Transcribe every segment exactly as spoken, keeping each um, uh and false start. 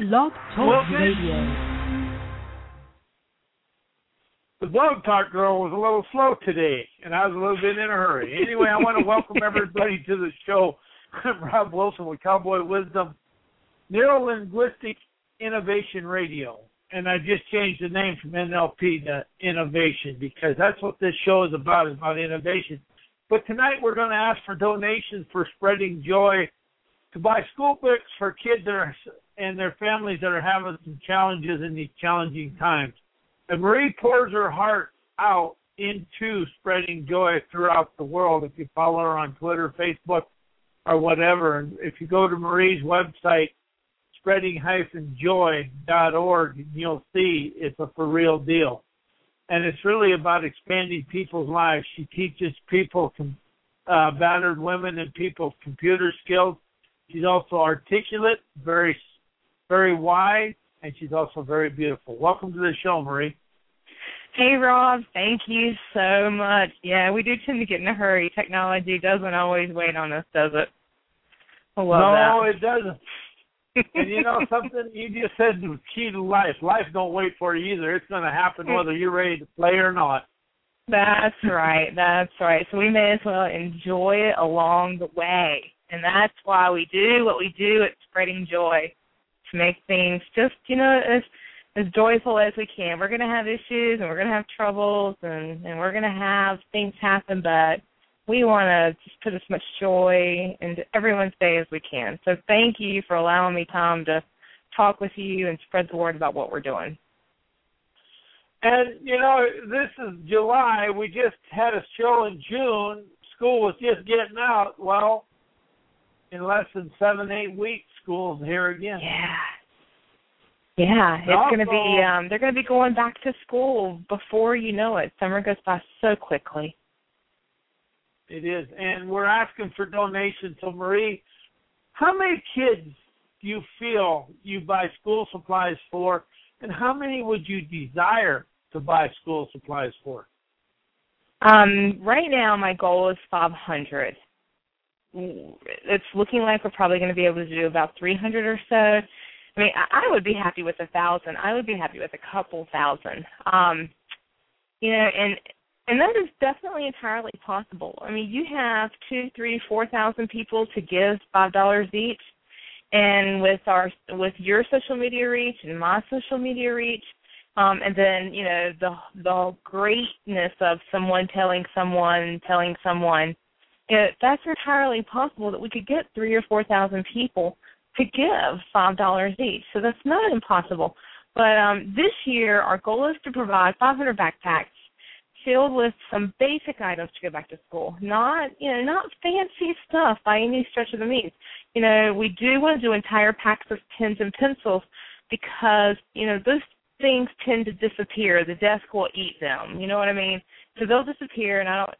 Blog Talk Radio. The Blog Talk girl was a little slow today, and I was a little bit in a hurry. Anyway, I want to welcome everybody to the show. I'm Rob Wilson with Cowboy Wisdom, Neuro-Linguistic Innovation Radio. And I just changed the name from N L P to Innovation because that's what this show is about, is about innovation. But tonight we're going to ask for donations for spreading joy to buy school books for kids that are, and their families that are having some challenges in these challenging times. And Marie pours her heart out into spreading joy throughout the world. If you follow her on Twitter, Facebook, or whatever, and if you go to Marie's website, spreading joy dot org, you'll see it's a for real deal. And it's really about expanding people's lives. She teaches people, uh, battered women and people, computer skills. She's also articulate, very, very wise, and she's also very beautiful. Welcome to the show, Marie. Hey, Rob. Thank you so much. Yeah, we do tend to get in a hurry. Technology doesn't always wait on us, does it? I love no, that. No, it doesn't. And you know something? You just said the key to life. Life don't wait for you either. It's going to happen whether you're ready to play or not. That's right. That's right. So we may as well enjoy it along the way. And that's why we do what we do at Spreading Joy, to make things just, you know, as as joyful as we can. We're going to have issues, and we're going to have troubles, and, and we're going to have things happen, but we want to just put as much joy into everyone's day as we can. So thank you for allowing me time to talk with you and spread the word about what we're doing. And, you know, this is July. We just had a show in June. School was just getting out. Well, in less than seven, eight weeks, school's here again. Yeah. Yeah, it's also, going to be, um, they're going to be going back to school before you know it. Summer goes by so quickly. It is. And we're asking for donations. So, Marie, how many kids do you feel you buy school supplies for, and how many would you desire to buy school supplies for? Um, right now, my goal is five hundred. It's looking like we're probably going to be able to do about three hundred or so. I mean, I would be happy with a thousand. I would be happy with a couple thousand. Um, you know, and and that is definitely entirely possible. I mean, you have two, three, four thousand people to give five dollars each, and with our with your social media reach and my social media reach, um, and then you know the the greatness of someone telling someone telling someone. It, that's entirely possible that we could get three or four thousand people to give five dollars each. So that's not impossible. But um, this year, our goal is to provide five hundred backpacks filled with some basic items to go back to school. Not, you know, not fancy stuff by any stretch of the means. You know, we do want to do entire packs of pens and pencils because, you know, those things tend to disappear. The desk will eat them. You know what I mean? So they'll disappear, and I don't.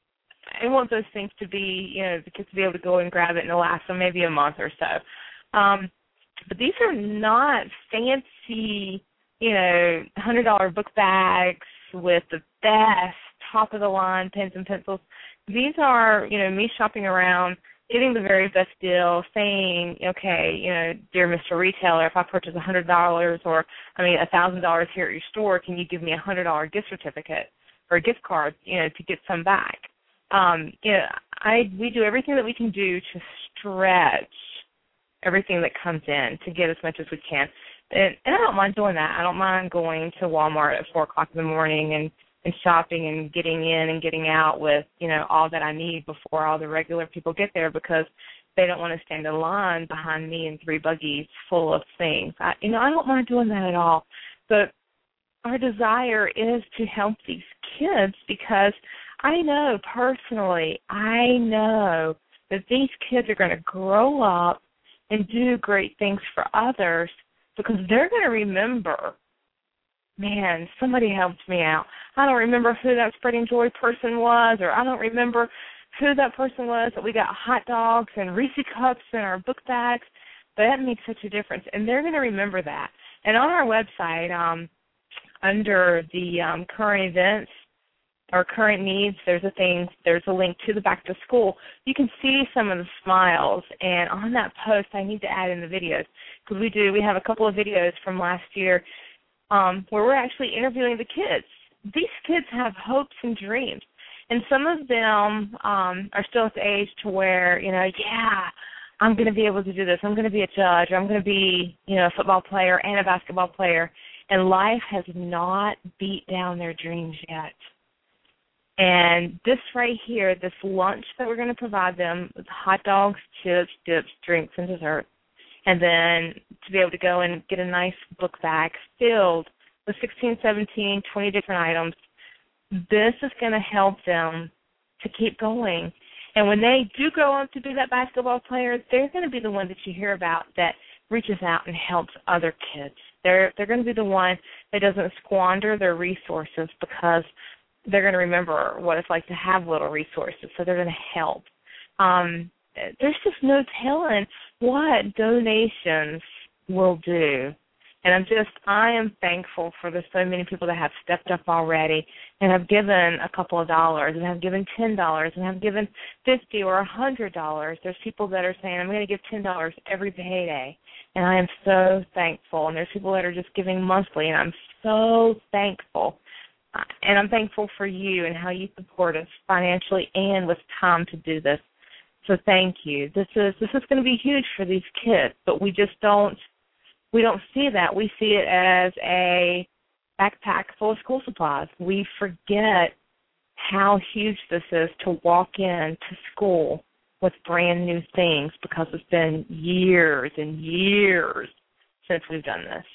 I want those things to be, you know, the kids to be able to go and grab it and it'll last them maybe a month or so. Um, but these are not fancy, you know, one hundred dollar book bags with the best top-of-the-line pens and pencils. These are, you know, me shopping around, getting the very best deal, saying, okay, you know, dear Mister Retailer, if I purchase one hundred dollars or, I mean, one thousand dollars here at your store, can you give me a one hundred dollar gift certificate or a gift card, you know, to get some back? Um, you know, I we do everything that we can do to stretch everything that comes in to get as much as we can. And, and I don't mind doing that. I don't mind going to Walmart at four o'clock in the morning and, and shopping and getting in and getting out with, you know, all that I need before all the regular people get there because they don't want to stand in line behind me in three buggies full of things. I, you know, I don't mind doing that at all. But our desire is to help these kids because I know personally, I know that these kids are going to grow up and do great things for others because they're going to remember, man, somebody helped me out. I don't remember who that Spreading Joy person was, or I don't remember who that person was that we got hot dogs and Reese cups in our book bags, but that makes such a difference, and they're going to remember that. And on our website, um, under the um, current events, our current needs, there's a thing, there's a link to the back to school. You can see some of the smiles, and on that post, I need to add in the videos because we do. We have a couple of videos from last year um, where we're actually interviewing the kids. These kids have hopes and dreams, and some of them um, are still at the age to where, you know, yeah, I'm going to be able to do this. I'm going to be a judge. Or I'm going to be, you know, a football player and a basketball player, and life has not beat down their dreams yet. And this right here, this lunch that we're going to provide them with hot dogs, chips, dips, drinks, and dessert, and then to be able to go and get a nice book bag filled with sixteen, seventeen, twenty different items, this is going to help them to keep going. And when they do grow up to be that basketball player, they're going to be the one that you hear about that reaches out and helps other kids. They're they're going to be the one that doesn't squander their resources because they're going to remember what it's like to have little resources, so they're going to help. Um, there's just no telling what donations will do. And I'm just, I am thankful for the so many people that have stepped up already and have given a couple of dollars and have given ten dollars and have given fifty dollars or one hundred dollars. There's people that are saying, I'm going to give ten dollars every payday. And I am so thankful. And there's people that are just giving monthly, and I'm so thankful. And I'm thankful for you and how you support us financially and with time to do this. So thank you. This is this is going to be huge for these kids, but we just don't we don't see that. We see it as a backpack full of school supplies. We forget how huge this is to walk into school with brand new things because it's been years and years since we've done this.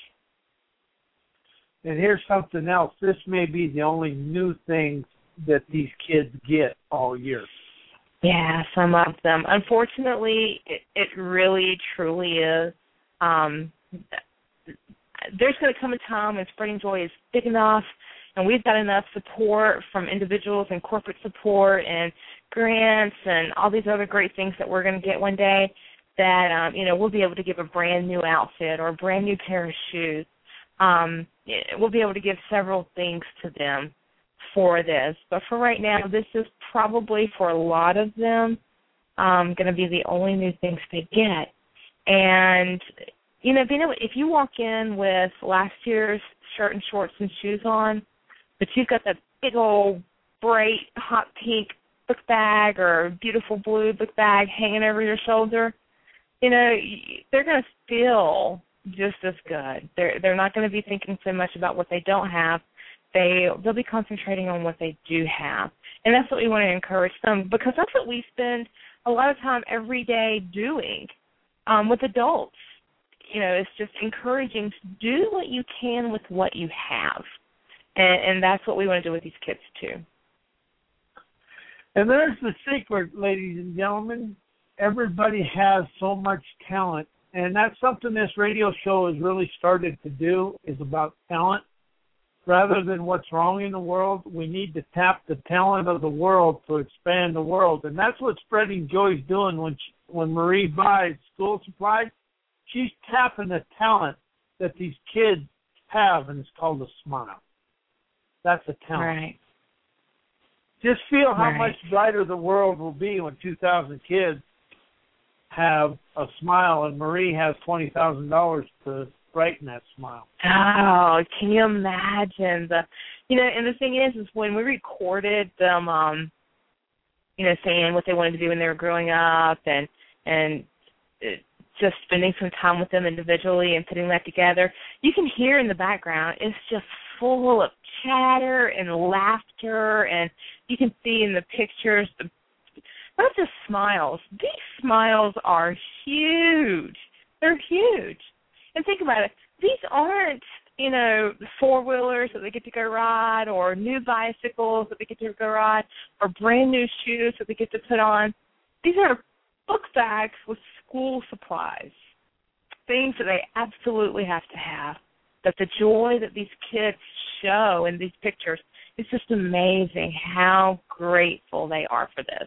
And here's something else. This may be the only new things that these kids get all year. Yeah, some of them. Unfortunately, it, it really, truly is. Um, there's going to come a time when Spreading Joy is big enough, and we've got enough support from individuals and corporate support and grants and all these other great things that we're going to get one day that, um, you know, we'll be able to give a brand new outfit or a brand new pair of shoes. Um, we'll be able to give several things to them for this. But for right now, this is probably for a lot of them um, going to be the only new things they get. And, you know, being able, if you walk in with last year's shirt and shorts and shoes on, but you've got that big old bright hot pink book bag or beautiful blue book bag hanging over your shoulder, you know, they're going to feel just as good. They're they're not going to be thinking so much about what they don't have. They they'll be concentrating on what they do have, and that's what we want to encourage them because that's what we spend a lot of time every day doing um, with adults. You know, it's just encouraging to do what you can with what you have, and, and that's what we want to do with these kids too. And there's the secret, ladies and gentlemen. Everybody has so much talent. And that's something this radio show has really started to do, is about talent. Rather than what's wrong in the world, we need to tap the talent of the world to expand the world. And that's what Spreading Joy's doing when she, when Marie buys school supplies. She's tapping the talent that these kids have, and it's called a smile. That's a talent. Right. Just feel how right. much brighter the world will be when two thousand kids have a smile, and Marie has twenty thousand dollars to brighten that smile. Oh, can you imagine the, you know? And the thing is, is when we recorded them, um, you know, saying what they wanted to do when they were growing up, and and just spending some time with them individually and putting that together, you can hear in the background it's just full of chatter and laughter, and you can see in the pictures the. Not just smiles. These smiles are huge. They're huge. And think about it. These aren't, you know, four-wheelers that they get to go ride or new bicycles that they get to go ride or brand new shoes that they get to put on. These are book bags with school supplies, things that they absolutely have to have, that the joy that these kids show in these pictures is just amazing how grateful they are for this.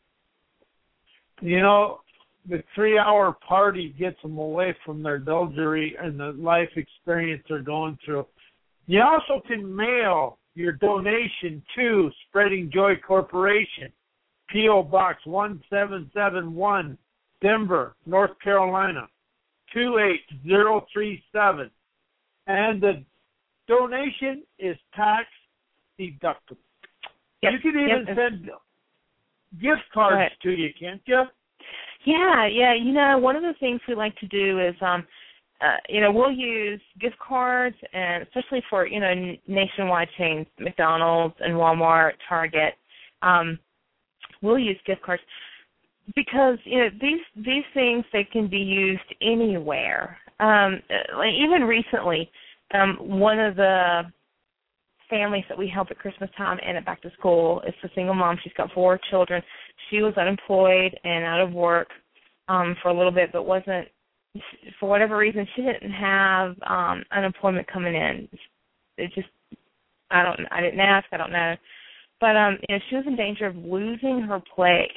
You know, the three-hour party gets them away from their drudgery and the life experience they're going through. You also can mail your donation to Spreading Joy Corporation, P O. Box one seven seven one, Denver, North Carolina, two eight zero three seven. And the donation is tax deductible. Yep. You can even yep. send gift cards right. to you, can't you? Yeah, yeah. You know, one of the things we like to do is, um, uh, you know, we'll use gift cards, and especially for, you know, nationwide chains, McDonald's and Walmart, Target, um, we'll use gift cards because, you know, these these things, they can be used anywhere. Um, like even recently, um, one of the families that we help at Christmas time and at back to school is a single mom. She's got four children. She was unemployed and out of work um, for a little bit, but wasn't, for whatever reason, she didn't have um, unemployment coming in. It just, I don't, I didn't ask, I don't know. But um, you know, she was in danger of losing her place.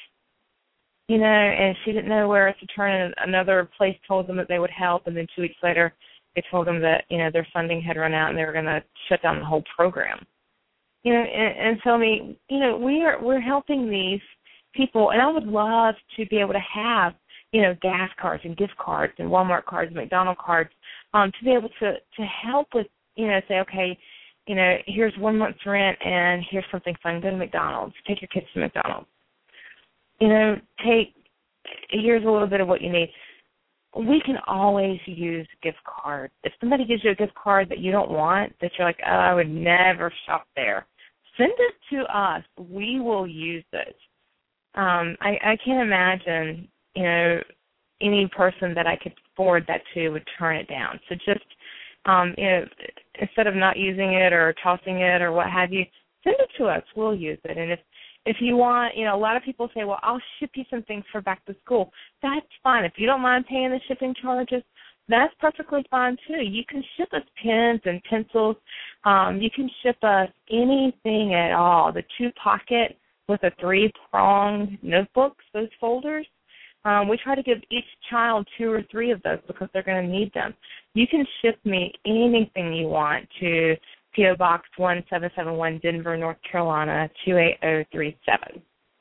You know, and she didn't know where to turn. And another place told them that they would help, and then two weeks later, they told them that, you know, their funding had run out and they were going to shut down the whole program. You know, and, and so, I mean, you know, we are, we're helping these people, and I would love to be able to have, you know, gas cards and gift cards and Walmart cards and McDonald's cards um, to be able to, to help with, you know, say, okay, you know, here's one month's rent and here's something fun. Go to McDonald's. Take your kids to McDonald's. You know, take, here's a little bit of what you need. We can always use gift cards. If somebody gives you a gift card that you don't want, that you're like, oh, I would never shop there, send it to us. We will use it. Um, I, I can't imagine, you know, any person that I could forward that to would turn it down. So just, um, you know, instead of not using it or tossing it or what have you, send it to us. We'll use it. And if If you want, you know, a lot of people say, well, I'll ship you some things for back to school. That's fine. If you don't mind paying the shipping charges, that's perfectly fine, too. You can ship us pens and pencils. Um, you can ship us anything at all. The two-pocket with a three-pronged notebooks, those folders, um, we try to give each child two or three of those because they're going to need them. You can ship me anything you want to P O. Box one seven seven one, Denver, North Carolina, two eight zero three seven.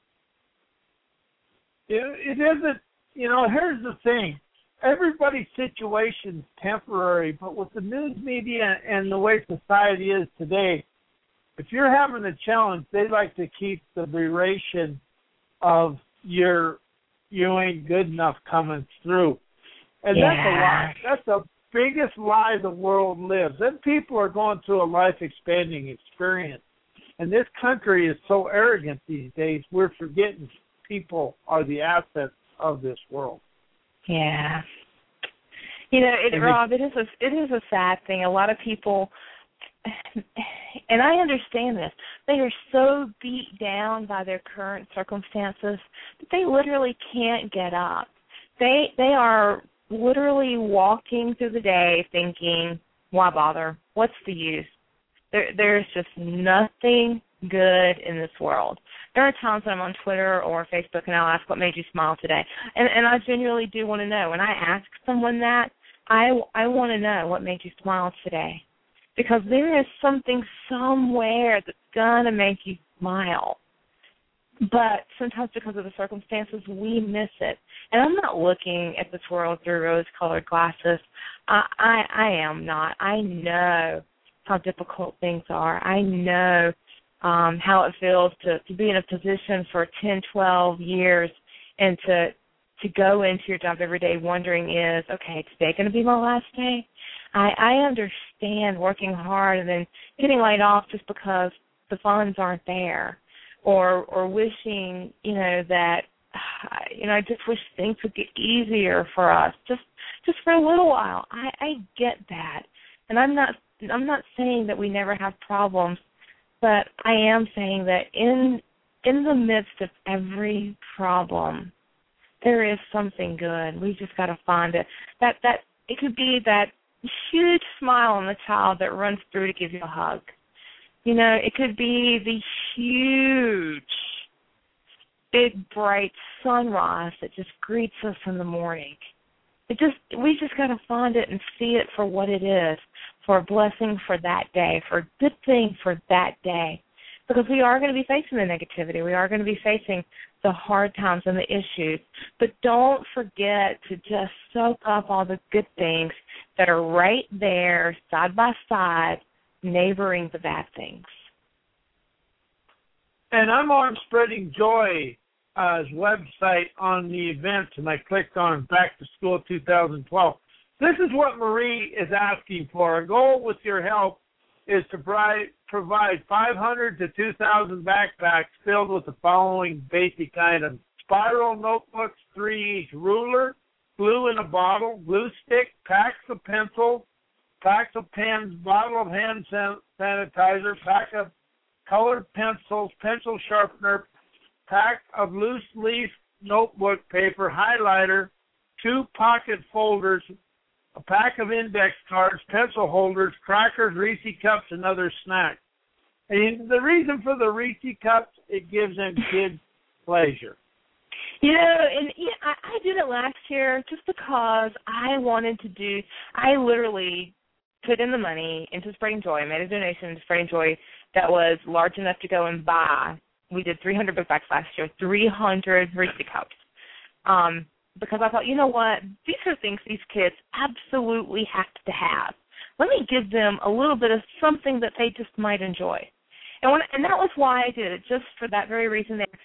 It, it isn't, you know, here's the thing. Everybody's situation's temporary, but with the news media and the way society is today, if you're having a challenge, they like to keep the duration of your you ain't good enough coming through. And yeah. that's a lie. That's the biggest lie the world lives. And people are going through a life-expanding experience. And this country is so arrogant these days, we're forgetting people are the assets of this world. Yeah. You know, it, Rob, it is a, it is a sad thing. A lot of people, and I understand this, they are so beat down by their current circumstances that they literally can't get up. They they are literally walking through the day thinking, why bother? What's the use? There, there's just nothing good in this world. There are times when I'm on Twitter or Facebook and I'll ask, what made you smile today? And, and I genuinely do want to know. When I ask someone that, I, I want to know what made you smile today. Because there is something somewhere that's going to make you smile. But sometimes because of the circumstances, we miss it. And I'm not looking at this world through rose-colored glasses. I, I, I am not. I know how difficult things are. I know um, how it feels to, to be in a position for ten, twelve years and to to go into your job every day wondering, is, okay, is today going to be my last day? I, I understand working hard and then getting laid off just because the funds aren't there. Or, or wishing, you know, that, you know, I just wish things would get easier for us, just, just for a little while. I, I get that, and I'm not, I'm not saying that we never have problems, but I am saying that in, in the midst of every problem, there is something good. We just got to find it. That, that it could be that huge smile on the child that runs through to give you a hug. You know, it could be the huge, big, bright sunrise that just greets us in the morning. It just, we just got to find it and see it for what it is. for a blessing for that day, for a good thing for that day. Because we are going to be facing the negativity. We are going to be facing the hard times and the issues. But don't forget to just soak up all the good things that are right there, side by side, neighboring the bad things. And I'm on Spreading Joy's uh, website on the events, and I clicked on Back to School twenty twelve. This is what Marie is asking for. Our goal with your help is to provide, provide five hundred to two thousand backpacks filled with the following basic items: spiral notebooks, three each, ruler, glue in a bottle, glue stick, packs of pencils, packs of pens, bottle of hand san- sanitizer, pack of colored pencils, pencil sharpener, pack of loose leaf notebook paper, highlighter, two pocket folders, a pack of index cards, pencil holders, crackers, Reese cups, and other snacks. And the reason for the Reese cups, it gives them kids pleasure. You know, and yeah, I, I did it last year just because I wanted to do, I literally put in the money into Spreading Joy. I made a donation to Spreading Joy that was large enough to go and buy. We did three hundred book bags last year, three hundred Reese cups. Um, because I thought, you know what, these are things these kids absolutely have to have. Let me give them a little bit of something that they just might enjoy. And when, and that was why I did it, just for that very reason there.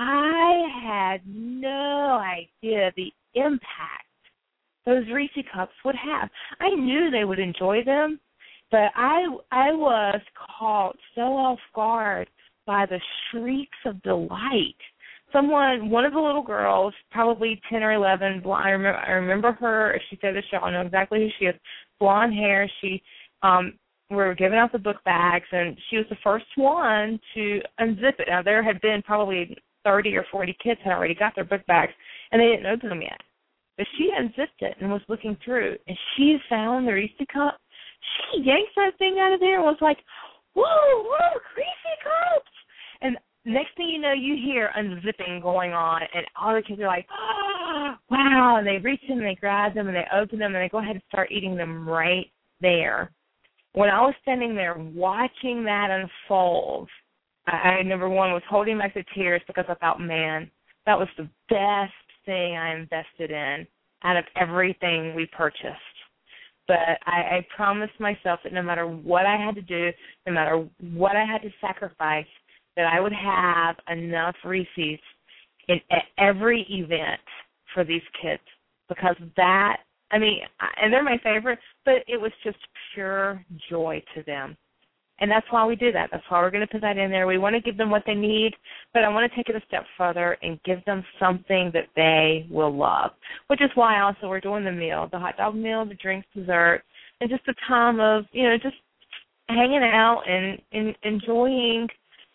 I had no idea the impact those Reese cups would have. I knew they would enjoy them, but I I was caught so off guard by the shrieks of delight. Someone, one of the little girls, probably ten or eleven, blonde, I remember, I remember her. If she said this, y'all know exactly who she is. Blonde hair. She, um, we were giving out the book bags, and she was the first one to unzip it. Now, there had been probably thirty or forty kids had already got their book bags, and they didn't open them yet. But she unzipped it and was looking through, and she found the Reese cup. She yanked that thing out of there and was like, whoa, whoa, Reese cups! And next thing you know, you hear unzipping going on, and all the kids are like, oh, wow, and they reach in and they grab them and they open them and they go ahead and start eating them right there. When I was standing there watching that unfold, I, I number one, was holding back the tears because I thought, man, that was the best thing I invested in out of everything we purchased. But I, I promised myself that no matter what I had to do, no matter what I had to sacrifice, that I would have enough Reese's in at every event for these kids, because that, I mean, and they're my favorite, but it was just pure joy to them. And that's why we do that. That's why we're going to put that in there. We want to give them what they need, but I want to take it a step further and give them something that they will love, which is why also we're doing the meal, the hot dog meal, the drinks, dessert, and just a time of, you know, just hanging out and, and enjoying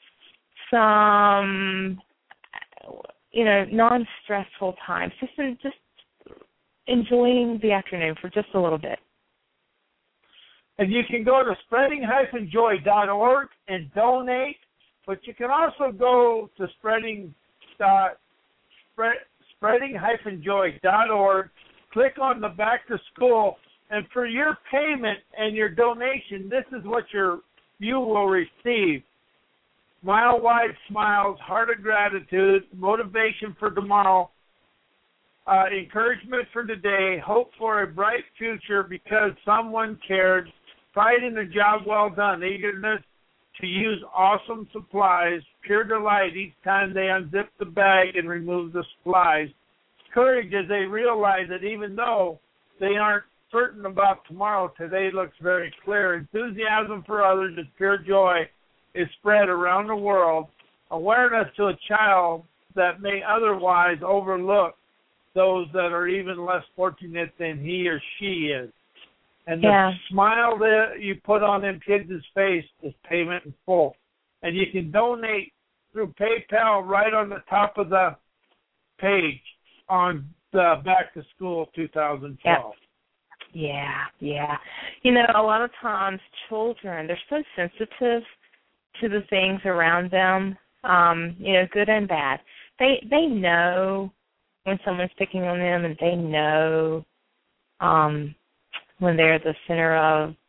some, you know, non-stressful times, just just enjoying the afternoon for just a little bit. And you can go to spreading dash joy dot org and donate, but you can also go to spreading dot spreading dash joy dot org, click on the Back to School, and for your payment and your donation, this is what your you will receive: mile-wide smiles, heart of gratitude, motivation for tomorrow, uh, encouragement for today, hope for a bright future because someone cared, pride in a job well done, eagerness to use awesome supplies, pure delight each time they unzip the bag and remove the supplies, courage as they realize that even though they aren't certain about tomorrow, today looks very clear, enthusiasm for others is pure joy, is spread around the world, awareness to a child that may otherwise overlook those that are even less fortunate than he or she is. And the yeah. smile that you put on them kids' face is payment in full. And you can donate through PayPal right on the top of the page on the Back to School twenty twelve. Yeah, yeah. You know, a lot of times children, they're so sensitive to the things around them, um, you know, good and bad. They they know when someone's picking on them, and they know um, when they're the center of,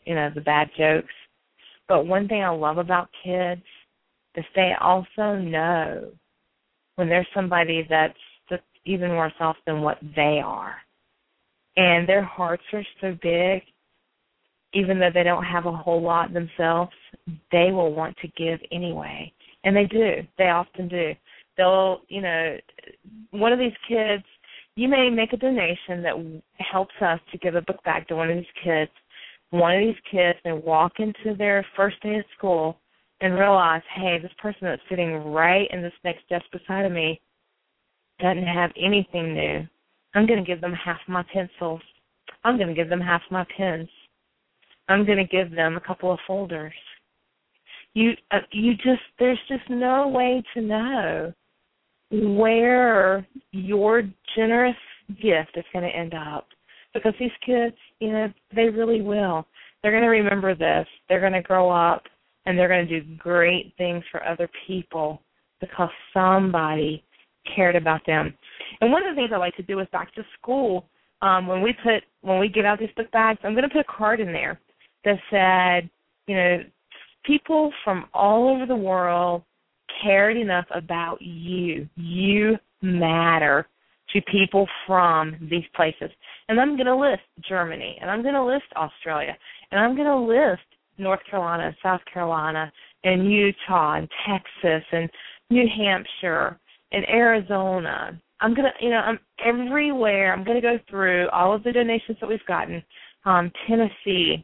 you know, the bad jokes. But one thing I love about kids is they also know when there's somebody that's just even worse off than what they are. And their hearts are so big, even though they don't have a whole lot themselves, they will want to give anyway. And they do. They often do. They'll, you know, one of these kids, you may make a donation that helps us to give a book bag to one of these kids. One of these kids may walk into their first day of school and realize, hey, this person that's sitting right in this next desk beside of me doesn't have anything new. I'm going to give them half my pencils. I'm going to give them half my pens. I'm going to give them a couple of folders. You, uh, you just, there's just no way to know where your generous gift is going to end up. Because these kids, you know, they really will. They're going to remember this. They're going to grow up, and they're going to do great things for other people because somebody cared about them. And one of the things I like to do is back to school, um, when we put, when we give out these book bags, I'm going to put a card in there that said, you know, people from all over the world cared enough about you. You matter to people from these places. And I'm going to list Germany, and I'm going to list Australia, and I'm going to list North Carolina and South Carolina and Utah and Texas and New Hampshire and Arizona. I'm going to, you know, I'm everywhere. I'm going to go through all of the donations that we've gotten, um, Tennessee,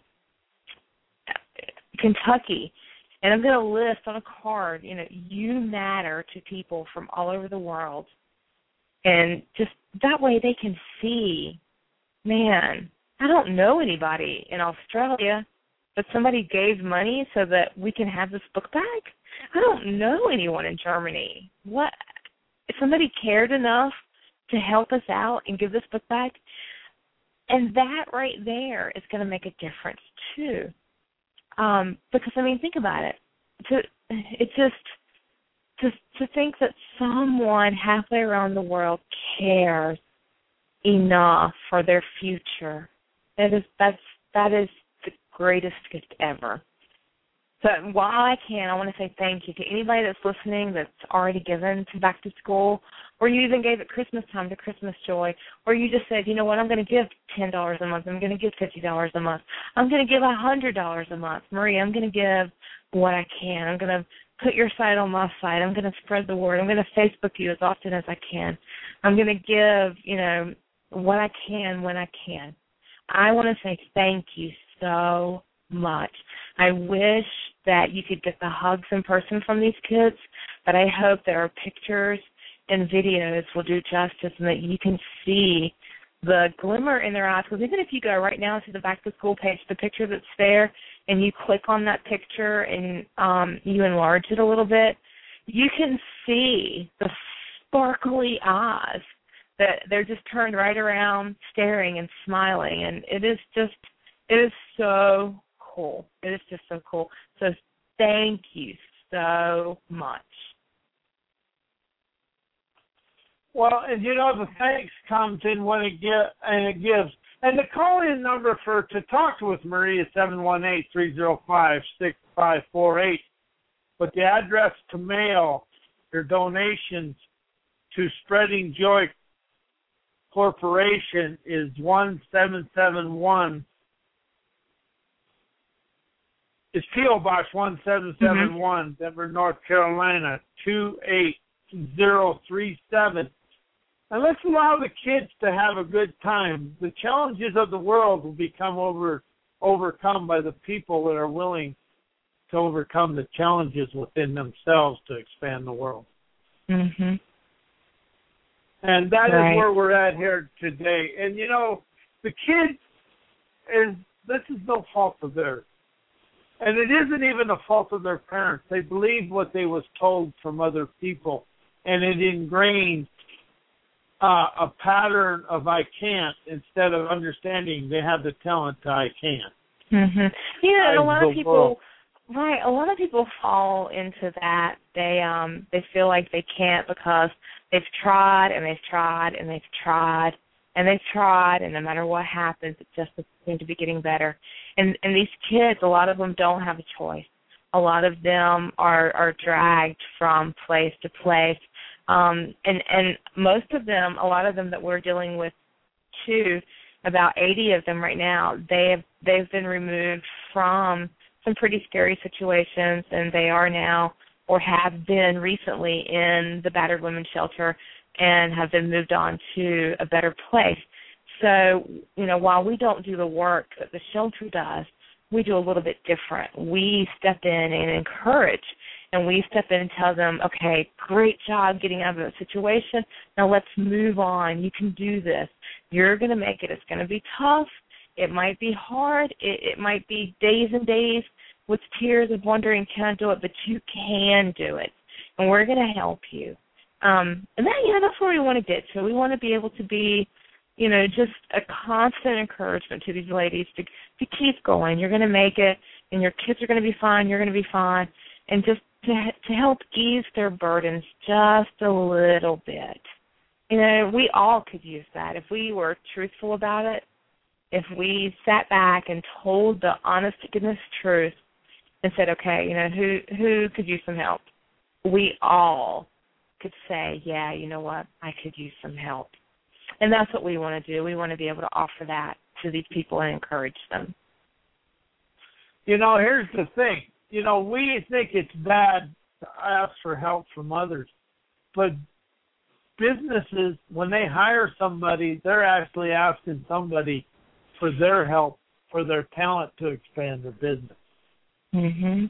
Kentucky, and I'm going to list on a card, you know, you matter to people from all over the world. And just that way they can see, man, I don't know anybody in Australia, but somebody gave money so that we can have this book bag. I don't know anyone in Germany. What? If somebody cared enough to help us out and give this book bag, and that right there is going to make a difference too. Um, because, I mean, think about it. To, it just... To, to think that someone halfway around the world cares enough for their future, that is that's that is the greatest gift ever. So while I can, I want to say thank you to anybody that's listening that's already given to Back to School, or you even gave it Christmas time to Christmas Joy, or you just said, you know what, I'm going to give ten dollars a month, I'm going to give fifty dollars a month, I'm going to give one hundred dollars a month. Marie, I'm going to give what I can. I'm going to put your site on my site. I'm going to spread the word. I'm going to Facebook you as often as I can. I'm going to give, you know, what I can when I can. I want to say thank you so much. I wish that you could get the hugs in person from these kids, but I hope that our pictures and videos will do justice and that you can see the glimmer in their eyes. Because even if you go right now to the Back to School page, the picture that's there, and you click on that picture and um, you enlarge it a little bit, you can see the sparkly eyes that they're just turned right around, staring and smiling. And it is just, it is so cool. It is just so cool. So thank you so much. Well, and you know, the thanks comes in when it get and it gives. And the call-in number for to talk with Marie is seven one eight, three zero five, six five four eight. But the address to mail your donations to Spreading Joy Corporation is one seven seven one. It's P O Box one seven seven one, mm-hmm. Denver, North Carolina, two eight zero three seven. And let's allow the kids to have a good time. The challenges of the world will become over, overcome by the people that are willing to overcome the challenges within themselves to expand the world. Mm-hmm. And that right. is where we're at here today. And, you know, the kids, is this is no fault of theirs. And it isn't even a fault of their parents. They believed what they was told from other people, and it ingrained uh, a pattern of I can't instead of understanding they have the talent to I can. Mhm. Yeah, and a lot of people, world. right? A lot of people fall into that. They um they feel like they can't because they've tried and they've tried and they've tried and they've tried, and no matter what happens, it just doesn't seem to be getting better. And and these kids, a lot of them don't have a choice. A lot of them are, are dragged from place to place. Um, and, and most of them, a lot of them that we're dealing with too, about eighty of them right now, they have, they've been removed from some pretty scary situations, and they are now or have been recently in the battered women's shelter and have been moved on to a better place. So, you know, while we don't do the work that the shelter does, we do a little bit different. We step in and encourage, and we step in and tell them, okay, great job getting out of that situation. Now let's move on. You can do this. You're going to make it. It's going to be tough. It might be hard. It, it might be days and days with tears of wondering, can I do it? But you can do it, and we're going to help you. Um, and that, you know, that's where we want to get to. We want to be able to be, you know, just a constant encouragement to these ladies to to keep going. You're going to make it, and your kids are going to be fine. You're going to be fine, and just to to help ease their burdens just a little bit. You know, we all could use that if we were truthful about it. If we sat back and told the honest to goodness truth and said, okay, you know, who who could use some help? We all could say, yeah, you know what, I could use some help. And that's what we want to do. We want to be able to offer that to these people and encourage them. You know, here's the thing. You know, we think it's bad to ask for help from others, but businesses, when they hire somebody, they're actually asking somebody for their help, for their talent to expand their business. Mm-hmm.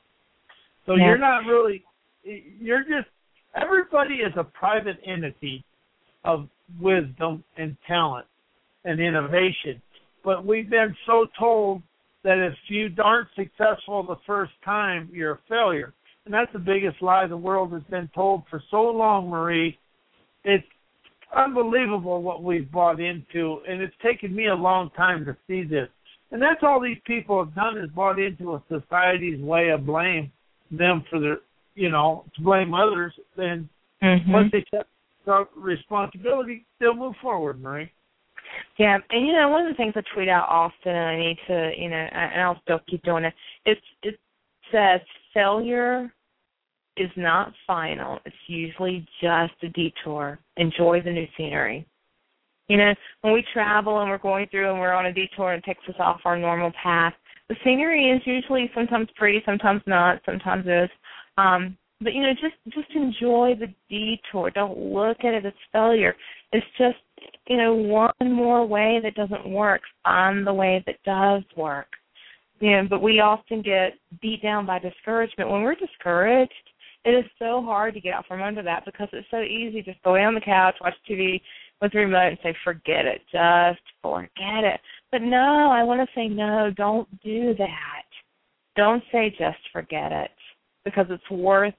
So yeah. you're not really, you're just, everybody is a private entity of wisdom and talent and innovation. But we've been so told that if you aren't successful the first time, you're a failure. And that's the biggest lie the world has been told for so long, Marie. It's unbelievable what we've bought into, and it's taken me a long time to see this. And that's all these people have done is bought into a society's way of blame them for their, you know, to blame others. Then mm-hmm. once they take responsibility, they'll move forward, Marie. Yeah, and you know, one of the things I tweet out often, and I need to, you know, and I'll still keep doing it, it's, it says failure is not final. It's usually just a detour. Enjoy the new scenery. You know, when we travel and we're going through and we're on a detour and it takes us off our normal path, the scenery is usually sometimes pretty, sometimes not, sometimes is. Um, but, you know, just, just enjoy the detour. Don't look at it as failure. It's just, you know, one more way that doesn't work. Find the way that does work. You know, but we often get beat down by discouragement. When we're discouraged, it is so hard to get out from under that because it's so easy just to lay on the couch, watch T V with the remote and say, forget it, just forget it. But no, I want to say no, don't do that. Don't say just forget it because it's worth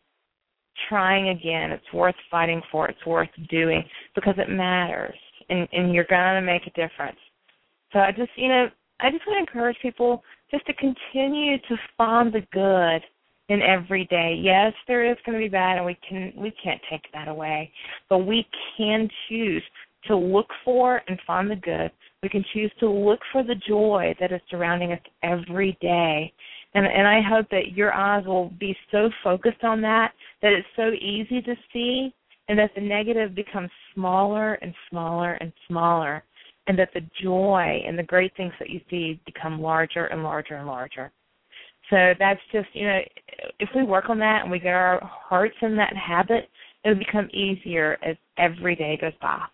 trying again. It's worth fighting for. It's worth doing because it matters, and, and you're going to make a difference. So I just, you know, I just want to encourage people just to continue to find the good in every day. Yes, there is going to be bad, and we can we can't take that away, but we can choose to look for and find the good. We can choose to look for the joy that is surrounding us every day. And, and I hope that your eyes will be so focused on that, that it's so easy to see, and that the negative becomes smaller and smaller and smaller, and that the joy and the great things that you see become larger and larger and larger. So that's just, you know, if we work on that and we get our hearts in that habit, it will become easier as every day goes by.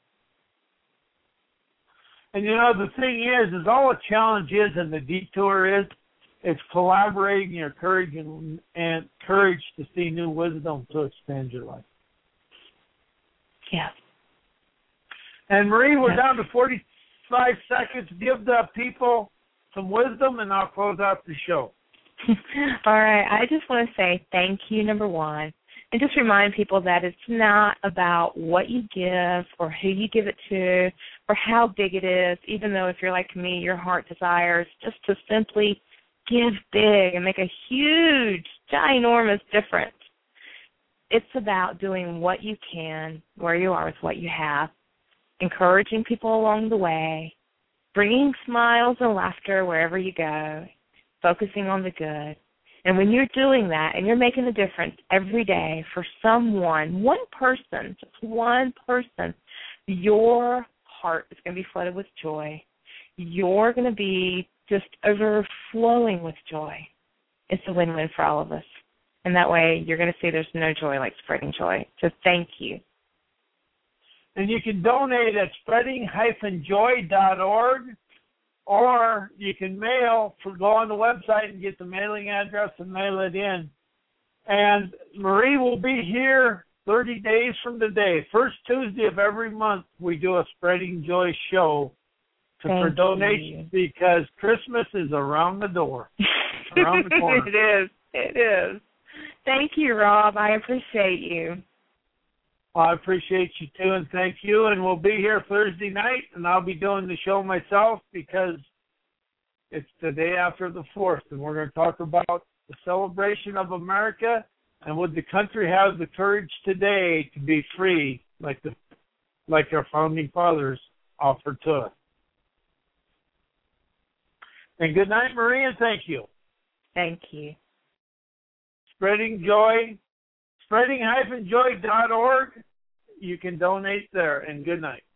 And, you know, the thing is, is all the challenge is and the detour is, it's collaborating your courage and, and courage to see new wisdom to expand your life. Yeah. And, Marie, we're yeah. down to forty-five seconds. Give the people some wisdom, and I'll close out the show. All right. I just want to say thank you, number one, and just remind people that it's not about what you give or who you give it to or how big it is, even though if you're like me, your heart desires just to simply give big and make a huge, ginormous difference. It's about doing what you can, where you are with what you have, encouraging people along the way, bringing smiles and laughter wherever you go, focusing on the good. And when you're doing that and you're making a difference every day for someone, one person, just one person, your heart is going to be flooded with joy. You're going to be just overflowing with joy. It's a win-win for all of us. And that way you're going to see there's no joy like spreading joy. So thank you. And you can donate at spreading joy dot org, or you can mail, for go on the website and get the mailing address and mail it in. And Marie will be here thirty days from today. First Tuesday of every month, we do a Spreading Joy show to, for donations you. Because Christmas is around the door, around the corner. It is. It is. Thank you, Rob. I appreciate you. I appreciate you, too, and thank you. And we'll be here Thursday night, and I'll be doing the show myself because it's the day after the fourth, and we're going to talk about the celebration of America and would the country have the courage today to be free like the like our founding fathers offered to us. And good night, Marie, and thank you. Thank you. Spreading Joy, spreading joy dot org. You can donate there, and good night.